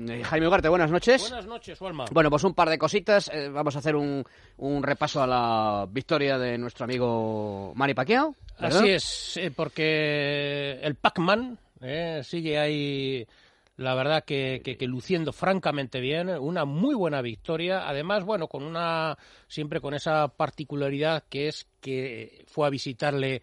Jaime Ugarte, buenas noches. Buenas noches, Juanma. Bueno, pues un par de cositas. Vamos a hacer un repaso a la victoria de nuestro amigo Manny Pacquiao, ¿verdad? Así es, porque el Pac-Man sigue ahí, la verdad que luciendo francamente bien, una muy buena victoria. Además, bueno, siempre con esa particularidad que es que fue a visitarle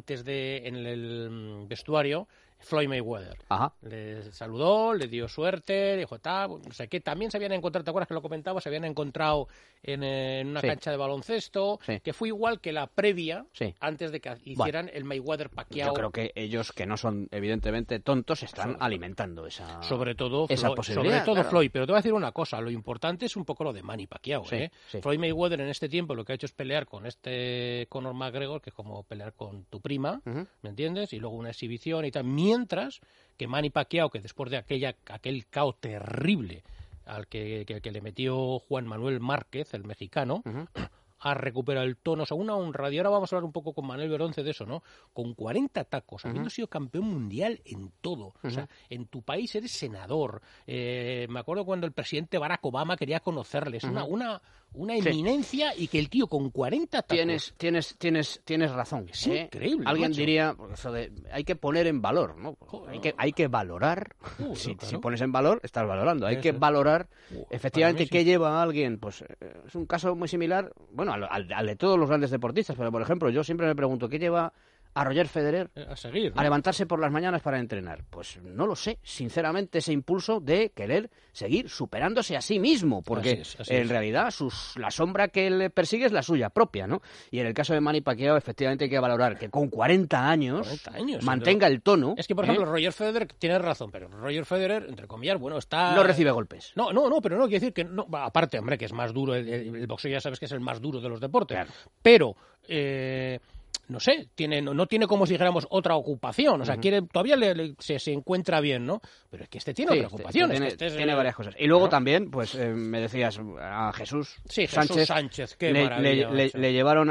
en el vestuario Floyd Mayweather. Ajá. Le saludó, le dio suerte, le dijo, no sé qué. También se habían encontrado, ¿te acuerdas que lo comentaba? Se habían encontrado en una cancha de baloncesto, que fue igual que la previa, antes de que hicieran el Mayweather-Pacquiao. Yo creo que ellos, que no son evidentemente tontos, están alimentando esa posibilidad. Sobre todo Floyd. Pero te voy a decir una cosa, lo importante es un poco lo de Manny Pacquiao. Floyd Mayweather en este tiempo lo que ha hecho es pelear con Conor McGregor, que es como pelear con tu prima, ¿me entiendes? Y luego una exhibición y tal. Mientras que Manny Pacquiao, que después de aquel KO terrible al que le metió Juan Manuel Márquez, el mexicano, ha recuperado el tono, o sea, una honra. Y ahora vamos a hablar un poco con Manuel Verdonce de eso, ¿no? Con 40 tacos, habiendo sido campeón mundial en todo. O sea, en tu país eres senador. Me acuerdo cuando el presidente Barack Obama quería conocerles. Una eminencia, y que el tío con 40 tacos... Tienes razón. Es increíble. Alguien macho. diría, eso de, hay que poner en valor, ¿no? Hay que valorar. Si pones en valor, estás valorando. Hay que valorar efectivamente qué lleva a alguien. Pues es un caso muy similar, bueno, al de todos los grandes deportistas, pero por ejemplo, yo siempre me pregunto, ¿qué lleva a Roger Federer a seguir, ¿no? A levantarse por las mañanas para entrenar? Pues no lo sé, sinceramente, ese impulso de querer seguir superándose a sí mismo, porque así es. realidad la sombra que le persigue es la suya propia, ¿no? Y en el caso de Manny Pacquiao, efectivamente hay que valorar que con 40 años mantenga el tono. Es que, por ejemplo, Roger Federer tiene razón, pero Roger Federer, entre comillas, bueno, está... No recibe golpes. No, pero no quiere decir que... no. Aparte, hombre, que es más duro, el boxeo ya sabes que es el más duro de los deportes, claro. Pero... no sé, no tiene como si dijéramos otra ocupación, o sea, todavía se encuentra bien, ¿no? Pero es que tiene otra ocupación. Tiene varias cosas. Y luego también, pues me decías, a Jesús Sánchez, qué maravilla. Le llevaron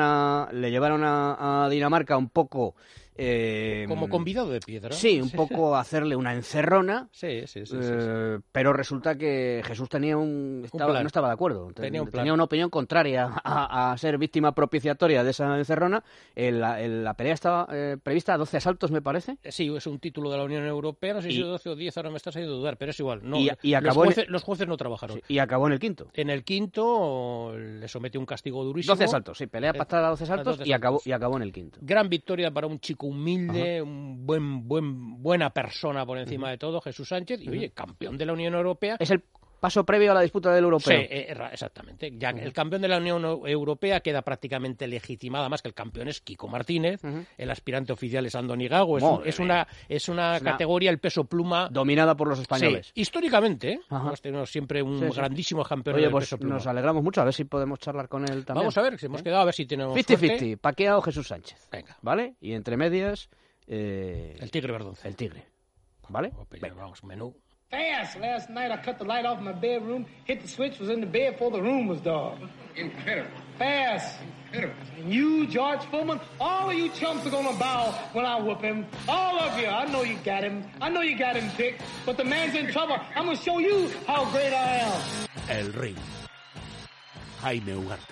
a Dinamarca un poco... como convidado de piedra. Sí, un poco a hacerle una encerrona. Sí. Pero resulta que Jesús no estaba de acuerdo. Tenía una opinión contraria a ser víctima propiciatoria de esa encerrona. La pelea estaba prevista a 12 asaltos, me parece. Sí, es un título de la Unión Europea. No sé si 12 o 10, ahora me estás haciendo dudar, pero es igual. No, y acabó los jueces no trabajaron. Sí, y acabó en el quinto. En el quinto le sometió un castigo durísimo. 12 asaltos, sí, pelea pactada a 12 asaltos y acabó en el quinto. Gran victoria para un chico humilde, un buena persona por encima de todo, Jesús Sánchez, y oye, campeón de la Unión Europea. Es el paso previo a la disputa del europeo. Sí, exactamente. Ya el campeón de la Unión Europea queda prácticamente legitimado, más que el campeón es Kiko Martínez, el aspirante oficial es Andoni Gago, es una categoría, el peso pluma, dominada por los españoles. Sí, históricamente, hemos tenido siempre un grandísimo campeón del peso pluma. Nos alegramos mucho, a ver si podemos charlar con él también. Vamos a ver, si hemos quedado, a ver si tenemos 50-50, Pacquiao o Jesús Sánchez. Venga. ¿Vale? Y entre medias... el Tigre Verdonce. El Tigre. ¿Vale? Vamos, menú. Fast. Last night I cut the light off my bedroom, hit the switch, was in the bed before the room was dark. Incredible. Fast. Incredible. And you, George Foreman, all of you chumps are gonna bow when I whoop him. All of you. I know you got him. I know you got him picked. But the man's in trouble. I'm gonna show you how great I am. El Ring. Jaime Ugarte.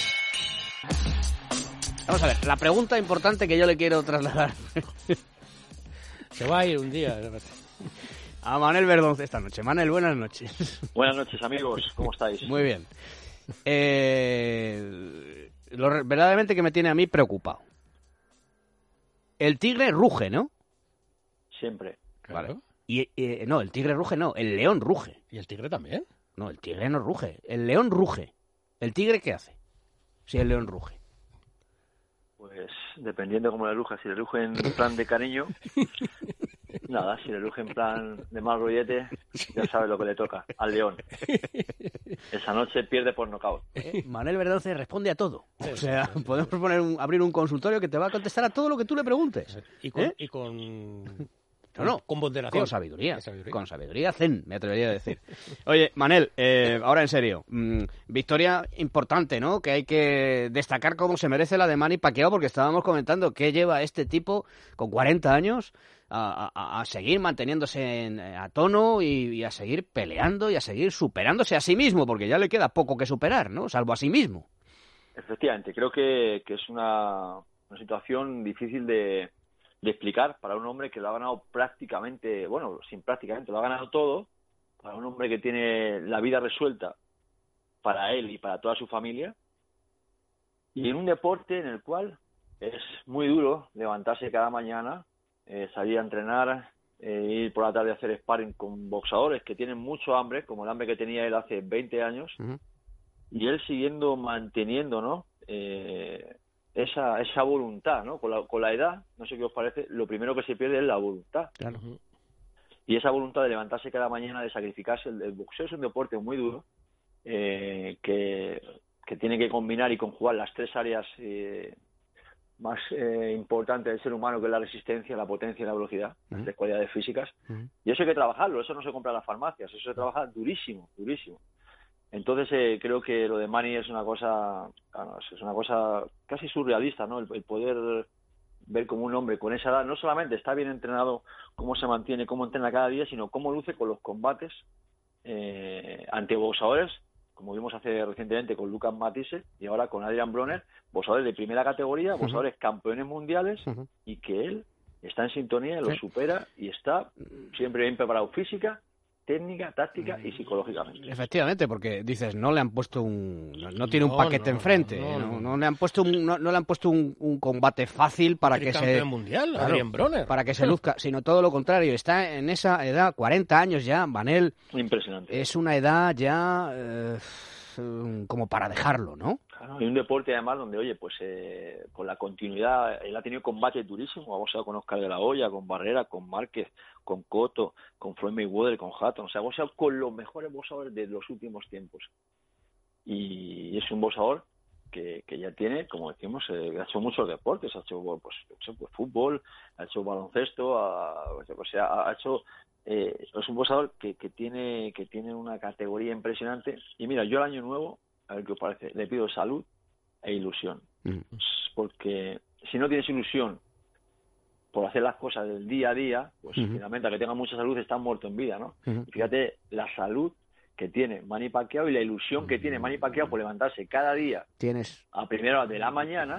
Vamos a ver, la pregunta importante que yo le quiero trasladar. Se va a ir un día. A Manuel Verdonce esta noche. Manuel, buenas noches. Buenas noches, amigos. ¿Cómo estáis? Muy bien. Verdaderamente que me tiene a mí preocupado. El tigre ruge, ¿no? Siempre. Vale. No, el tigre ruge no, el león ruge. ¿Y el tigre también? No, el tigre no ruge, el león ruge. ¿El tigre qué hace? Si el león ruge. Pues dependiendo cómo le ruja, si le ruge en plan de cariño, nada, si le ruge en plan de mal rollete, ya sabe lo que le toca, al león. Esa noche pierde por nocaut. Manuel Verdonce responde a todo. O sea, podemos abrir un consultorio que te va a contestar a todo lo que tú le preguntes. Y con con ponderación. Con sabiduría. Con sabiduría zen, me atrevería a decir. Oye, Manel, ahora en serio, victoria importante, ¿no? Que hay que destacar cómo se merece la de Manny Pacquiao, porque estábamos comentando qué lleva este tipo con 40 años a seguir manteniéndose a tono y a seguir peleando y a seguir superándose a sí mismo, porque ya le queda poco que superar, ¿no? Salvo a sí mismo. Efectivamente, creo que es una situación difícil de explicar para un hombre que lo ha ganado prácticamente, bueno, sin prácticamente, lo ha ganado todo, para un hombre que tiene la vida resuelta para él y para toda su familia, y en un deporte en el cual es muy duro levantarse cada mañana, salir a entrenar, ir por la tarde a hacer sparring con boxeadores que tienen mucho hambre, como el hambre que tenía él hace 20 años, y él manteniendo, ¿no? Esa voluntad, ¿no? Con la edad, no sé qué os parece, lo primero que se pierde es la voluntad. Claro. Y esa voluntad de levantarse cada mañana, de sacrificarse. El boxeo es un deporte muy duro, que tiene que combinar y conjugar las tres áreas más importantes del ser humano, que es la resistencia, la potencia y la velocidad, las tres cualidades físicas. Y eso hay que trabajarlo, eso no se compra en las farmacias, eso se trabaja durísimo, durísimo. Entonces creo que lo de Manny es una cosa casi surrealista, ¿no? El poder ver como un hombre con esa edad no solamente está bien entrenado, cómo se mantiene, cómo entrena cada día, sino cómo luce con los combates ante boxeadores, como vimos recientemente con Lucas Matisse y ahora con Adrian Broner, boxeadores de primera categoría, boxeadores campeones mundiales, y que él está en sintonía, lo supera y está siempre bien preparado física, técnica, táctica y psicológicamente. Efectivamente, porque dices, no le han puesto no tiene un paquete enfrente, no le han puesto un combate fácil para que se mundial, claro, para que se luzca, sino todo lo contrario, está en esa edad, 40 años ya, Manel. Impresionante. Es una edad ya como para dejarlo, ¿no? Claro, y un deporte además donde, oye, pues con la continuidad, él ha tenido combates durísimos, ha boxeado con Oscar de la Hoya, con Barrera, con Márquez, con Cotto, con Floyd Mayweather, con Hatton, o sea, ha boxeado con los mejores boxeadores de los últimos tiempos. Y es un boxeador que ya tiene, como decimos, ha hecho muchos deportes, ha hecho pues fútbol, ha hecho baloncesto, ha hecho... es un boxeador que tiene una categoría impresionante. Y mira, yo el año nuevo, a ver qué os parece, le pido salud e ilusión, porque si no tienes ilusión por hacer las cosas del día a día, pues finalmente a que tenga mucha salud está muerto en vida, ¿no? Y fíjate la salud que tiene Manny Pacquiao y la ilusión que tiene Manny Pacquiao por levantarse cada día a primera hora de la mañana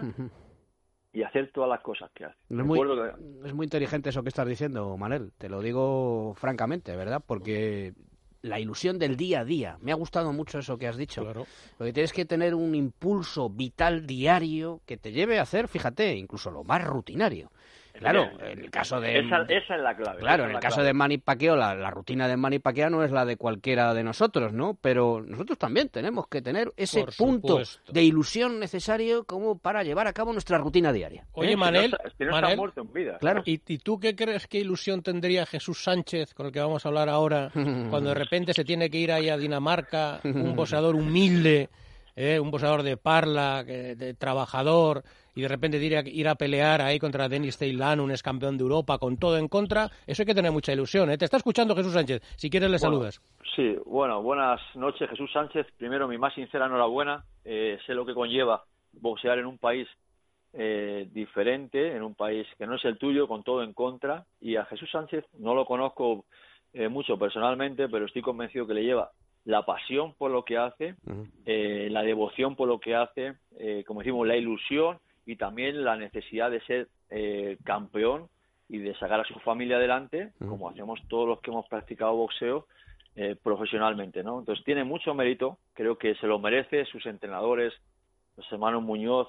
y hacer todas las cosas que hace. Es muy inteligente eso que estás diciendo, Manel, te lo digo francamente, ¿verdad? Porque la ilusión del día a día, me ha gustado mucho eso que has dicho. Claro. Porque tienes que tener un impulso vital diario que te lleve a hacer, fíjate, incluso lo más rutinario. Claro, en el caso de... Esa es la clave. Claro, en el caso de Manny Pacquiao, la rutina de Manny Pacquiao no es la de cualquiera de nosotros, ¿no? Pero nosotros también tenemos que tener ese punto de ilusión necesario como para llevar a cabo nuestra rutina diaria. Oye, Manel, está muerto en vida. Claro. ¿Y tú qué crees que ilusión tendría Jesús Sánchez, con el que vamos a hablar ahora, cuando de repente se tiene que ir ahí a Dinamarca, un boxeador humilde, un boxeador de parla, de trabajador, y de repente ir a pelear ahí contra Denis Ceylan, un ex campeón de Europa, con todo en contra? Eso hay que tener mucha ilusión, ¿eh? Te está escuchando Jesús Sánchez, si quieres le saludas. Sí, buenas noches, Jesús Sánchez. Primero, mi más sincera enhorabuena. Sé lo que conlleva boxear en un país diferente, en un país que no es el tuyo, con todo en contra. Y a Jesús Sánchez no lo conozco mucho personalmente, pero estoy convencido que le lleva la pasión por lo que hace, la devoción por lo que hace, como decimos, la ilusión y también la necesidad de ser campeón y de sacar a su familia adelante, como hacemos todos los que hemos practicado boxeo profesionalmente, ¿no? Entonces tiene mucho mérito, creo que se lo merece, sus entrenadores, los hermanos Muñoz,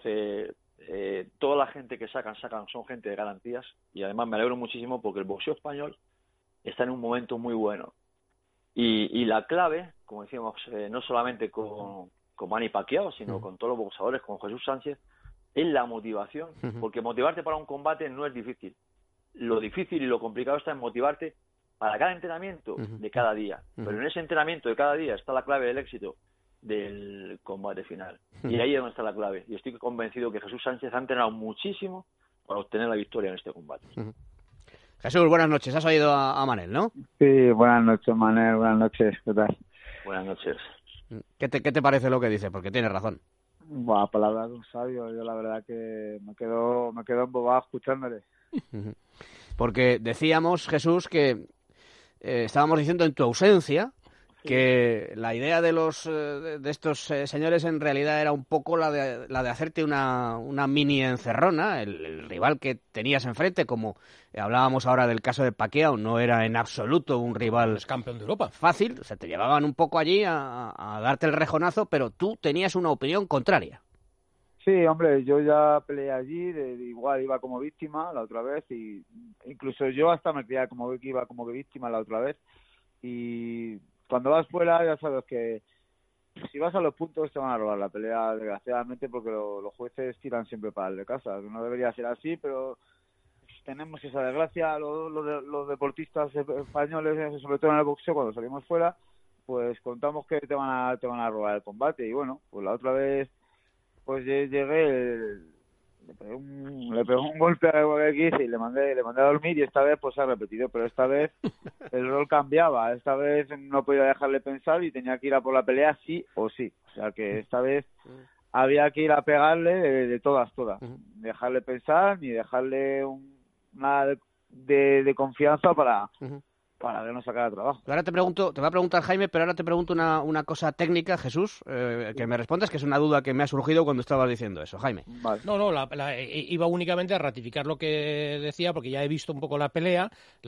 toda la gente que sacan son gente de garantías, y además me alegro muchísimo porque el boxeo español está en un momento muy bueno. Y la clave, como decíamos, no solamente con Manny Pacquiao, sino con todos los boxeadores, con Jesús Sánchez, es la motivación, porque motivarte para un combate no es difícil. Lo difícil y lo complicado está en motivarte para cada entrenamiento de cada día. Pero en ese entrenamiento de cada día está la clave del éxito del combate final. Y ahí es donde está la clave. Y estoy convencido que Jesús Sánchez ha entrenado muchísimo para obtener la victoria en este combate. Jesús, buenas noches. Has oído a Manel, ¿no? Sí, buenas noches, Manel. Buenas noches. ¿Qué tal? Buenas noches. ¿Qué te parece lo que dice? Porque tienes razón. Buah, palabras de un sabio. Yo la verdad que me quedo embobado escuchándole. porque decíamos, Jesús, que estábamos diciendo en tu ausencia que la idea de estos señores en realidad era un poco la de hacerte una mini encerrona. El rival que tenías enfrente, como hablábamos ahora del caso de Pacquiao, no era en absoluto un rival es campeón de Europa fácil. O sea, te llevaban un poco allí a darte el rejonazo, pero tú tenías una opinión contraria. Sí, hombre, yo ya peleé allí, igual iba como víctima la otra vez, y incluso yo hasta me creía como que iba como víctima la otra vez, y cuando vas fuera ya sabes que si vas a los puntos te van a robar la pelea, desgraciadamente, porque los jueces tiran siempre para el de casa. No debería ser así, pero tenemos esa desgracia. Los deportistas españoles, sobre todo en el boxeo, cuando salimos fuera, pues contamos que te van a robar el combate. Y bueno, pues la otra vez pues llegué, le pegó un golpe a X y le mandé a dormir, y esta vez pues se ha repetido, pero esta vez el rol cambiaba. Esta vez no podía dejarle pensar y tenía que ir a por la pelea sí o sí. O sea que esta vez había que ir a pegarle de todas. Dejarle pensar ni dejarle nada de confianza para que no sacara trabajo. Ahora te va a preguntar Jaime, pero ahora te pregunto una cosa técnica, Jesús, que me respondas, que es una duda que me ha surgido cuando estabas diciendo eso, Jaime. Vale. No, iba únicamente a ratificar lo que decía, porque ya he visto un poco la pelea,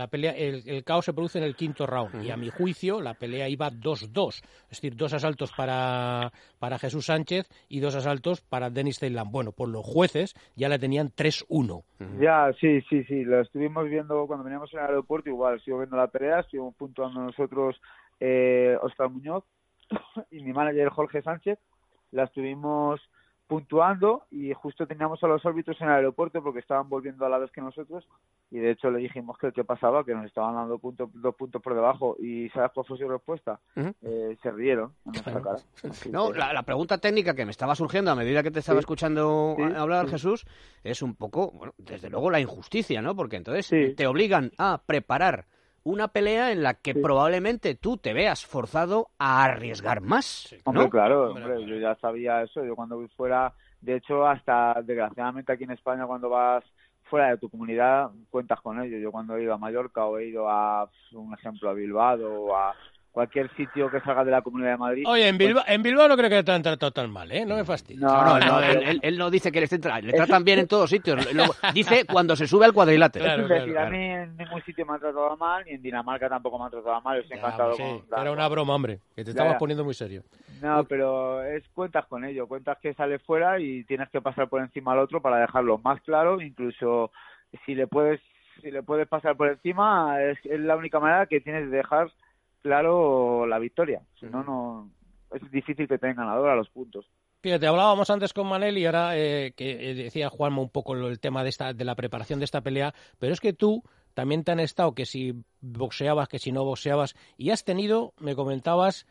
el caos se produce en el quinto round, y a mi juicio la pelea iba 2-2, es decir, 2 asaltos para Jesús Sánchez y 2 asaltos para Denis Ceylan. Bueno, pues los jueces ya la tenían 3-1. Ya, sí, lo estuvimos viendo cuando veníamos en el aeropuerto, igual, sigo viendo la pelea, estuvimos puntuando nosotros Óscar Muñoz y mi manager Jorge Sánchez, la estuvimos puntuando, y justo teníamos a los árbitros en el aeropuerto porque estaban volviendo a la vez que nosotros, y de hecho le dijimos que qué pasaba, que nos estaban dando 2 puntos por debajo, y ¿sabes cuál fue su respuesta? Se rieron en nuestra cara. No, la pregunta técnica que me estaba surgiendo a medida que te estaba escuchando hablar, Jesús, es un poco, bueno, desde luego la injusticia, ¿no? Porque entonces te obligan a preparar una pelea en la que probablemente tú te veas forzado a arriesgar más, ¿no? Hombre, claro, yo ya sabía eso. Yo cuando voy fuera, de hecho, hasta desgraciadamente aquí en España, cuando vas fuera de tu comunidad, cuentas con ello. Yo cuando he ido a Mallorca o he ido a, un ejemplo, a Bilbao o a cualquier sitio que salga de la Comunidad de Madrid. Oye, en Bilbao no creo que te han tratado tan mal, ¿eh? No me fastidies. No, él no dice que le tratan bien en todos sitios. Dice cuando se sube al cuadrilátero. Claro. A mí en ningún sitio me han tratado mal, ni en Dinamarca tampoco me han tratado mal. Estoy encantado con... Era una broma, hombre, que te estabas poniendo muy serio. No, pero cuentas con ello. Cuentas que sale fuera y tienes que pasar por encima al otro para dejarlo más claro. Incluso si le puedes pasar por encima, es la única manera que tienes de dejar claro la victoria. Si no, es difícil que tengan ganador a los puntos. Fíjate, hablábamos antes con Manel y ahora que decía Juanma un poco el tema de la preparación de esta pelea, pero es que tú también te han estado que si boxeabas, que si no boxeabas, y has tenido, me comentabas,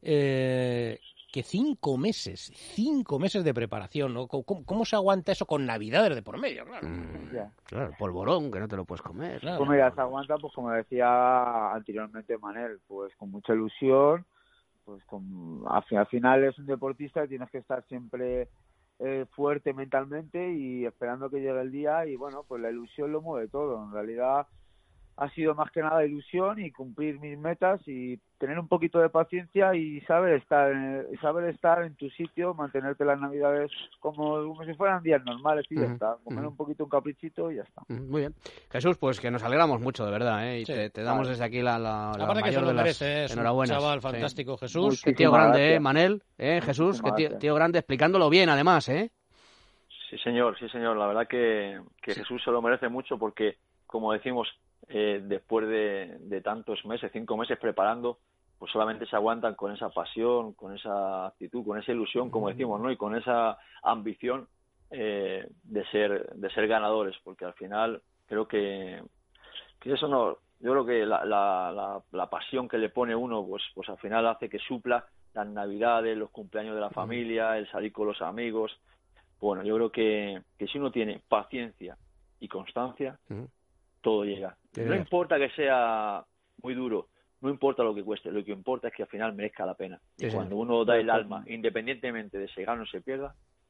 que 5 meses de preparación, ¿no? ¿Cómo se aguanta eso con Navidades de por medio? Claro, claro, polvorón, que no te lo puedes comer. Claro. Pues mira, se aguanta, pues como decía anteriormente Manel, pues con mucha ilusión, pues al final es un deportista y tienes que estar siempre fuerte mentalmente y esperando que llegue el día, y bueno, pues la ilusión lo mueve todo. En realidad ha sido más que nada ilusión y cumplir mis metas y tener un poquito de paciencia y saber estar en tu sitio, mantenerte las Navidades como si fueran días normales y ya está, comer un poquito un caprichito y ya está. Muy bien. Jesús, pues que nos alegramos mucho, de verdad, ¿eh? Y te damos desde aquí la mayor de las enhorabuenas. Es un chaval fantástico, Jesús. Qué tío grande, Manel, Jesús, qué tío grande, explicándolo bien además, ¿eh? Sí, señor. La verdad que Jesús se lo merece mucho porque, como decimos, después de tantos meses, 5 meses preparando, pues solamente se aguantan con esa pasión, con esa actitud, con esa ilusión, como decimos, ¿no? Y con esa ambición de ser ganadores, porque al final creo que eso no, yo creo que la pasión que le pone uno, pues al final hace que supla las Navidades, los cumpleaños de la familia, el salir con los amigos. Bueno, yo creo que si uno tiene paciencia y constancia, todo llega. No importa que sea muy duro, no importa lo que cueste, lo que importa es que al final merezca la pena. Y cuando uno da el alma, independientemente de si gana o se pierda,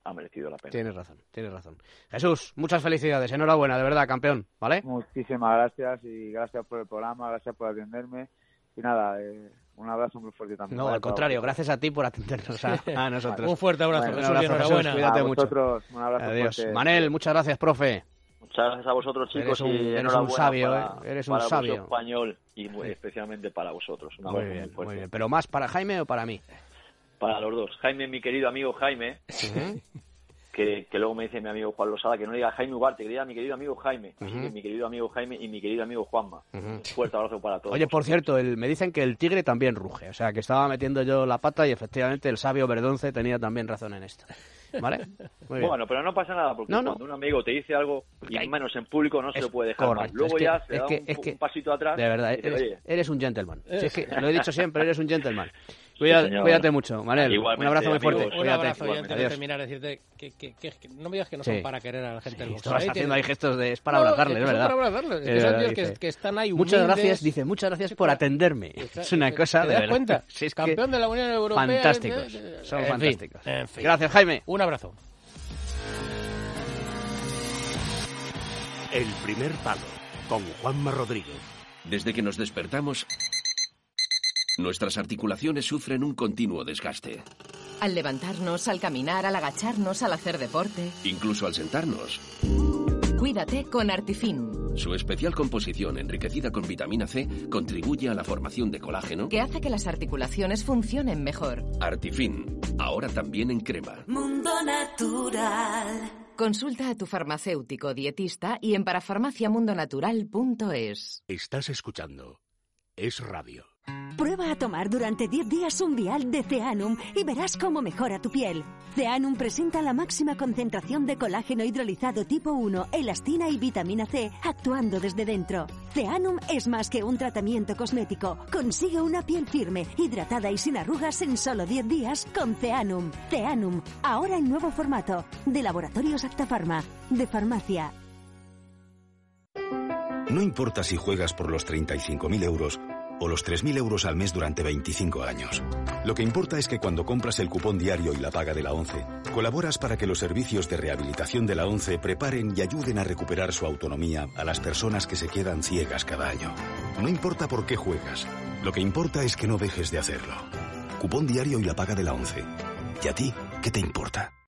ha merecido la pena. Tienes razón. Jesús, muchas felicidades, enhorabuena, de verdad, campeón, ¿vale? Muchísimas gracias y gracias por el programa, gracias por atenderme y nada, un abrazo muy fuerte también. No, al contrario, gracias a ti por atendernos a nosotros. Un fuerte abrazo, Jesús, enhorabuena. Cuídate mucho. Un abrazo Adiós. fuerte. Manel, muchas gracias, profe. Muchas gracias a vosotros, chicos, eres un sabio, eres un sabio. Para español y muy especialmente para vosotros. Muy bien. ¿Pero más para Jaime o para mí? Para los dos. Jaime, mi querido amigo Jaime, que luego me dice mi amigo Juan Losada que no le diga Jaime Ugarte, que le diga mi querido amigo Jaime. Así que mi querido amigo Jaime y mi querido amigo Juanma. Un fuerte abrazo para todos. Oye, por cierto, me dicen que el tigre también ruge, o sea, que estaba metiendo yo la pata y efectivamente el sabio Verdonce tenía también razón en esto. ¿Vale? Muy bien. Bueno, pero no pasa nada, porque cuando un amigo te dice algo, y menos en público, no se lo puede dejar más. Luego ya se da un pasito atrás. De verdad, dice, eres un gentleman. Si es que, lo he dicho siempre, eres un gentleman. Cuídate mucho, Manel. Un abrazo muy fuerte. Un abrazo, y antes de terminar, decirte que no me digas que no son para querer a la gente del boxeo. Estás haciendo ahí gestos es para abrazarles, es verdad. Para abrazarles. Que son tíos que están ahí humildes. Muchas gracias por atenderme. Es una cosa de verdad. ¿Te das cuenta? Si es campeón de la Unión Europea. Fantásticos. Son fantásticos. En fin. Gracias, Jaime. Un abrazo. El primer palo, con Juanma Rodríguez. Desde que nos despertamos, nuestras articulaciones sufren un continuo desgaste. Al levantarnos, al caminar, al agacharnos, al hacer deporte. Incluso al sentarnos. Cuídate con Artifin. Su especial composición, enriquecida con vitamina C, contribuye a la formación de colágeno, que hace que las articulaciones funcionen mejor. Artifin, ahora también en crema. Mundo Natural. Consulta a tu farmacéutico dietista y en parafarmaciamundonatural.es. Estás escuchando Es Radio. Prueba a tomar durante 10 días un vial de Zeanum y verás cómo mejora tu piel. Zeanum presenta la máxima concentración de colágeno hidrolizado tipo 1, elastina y vitamina C, actuando desde dentro. Zeanum es más que un tratamiento cosmético. Consigue una piel firme, hidratada y sin arrugas en solo 10 días con Zeanum. Zeanum, ahora en nuevo formato. De Laboratorios Acta Pharma, de farmacia. No importa si juegas por los 35.000 euros o los 3.000 euros al mes durante 25 años. Lo que importa es que cuando compras el cupón diario y la paga de la ONCE, colaboras para que los servicios de rehabilitación de la ONCE preparen y ayuden a recuperar su autonomía a las personas que se quedan ciegas cada año. No importa por qué juegas, lo que importa es que no dejes de hacerlo. Cupón diario y la paga de la ONCE. ¿Y a ti qué te importa?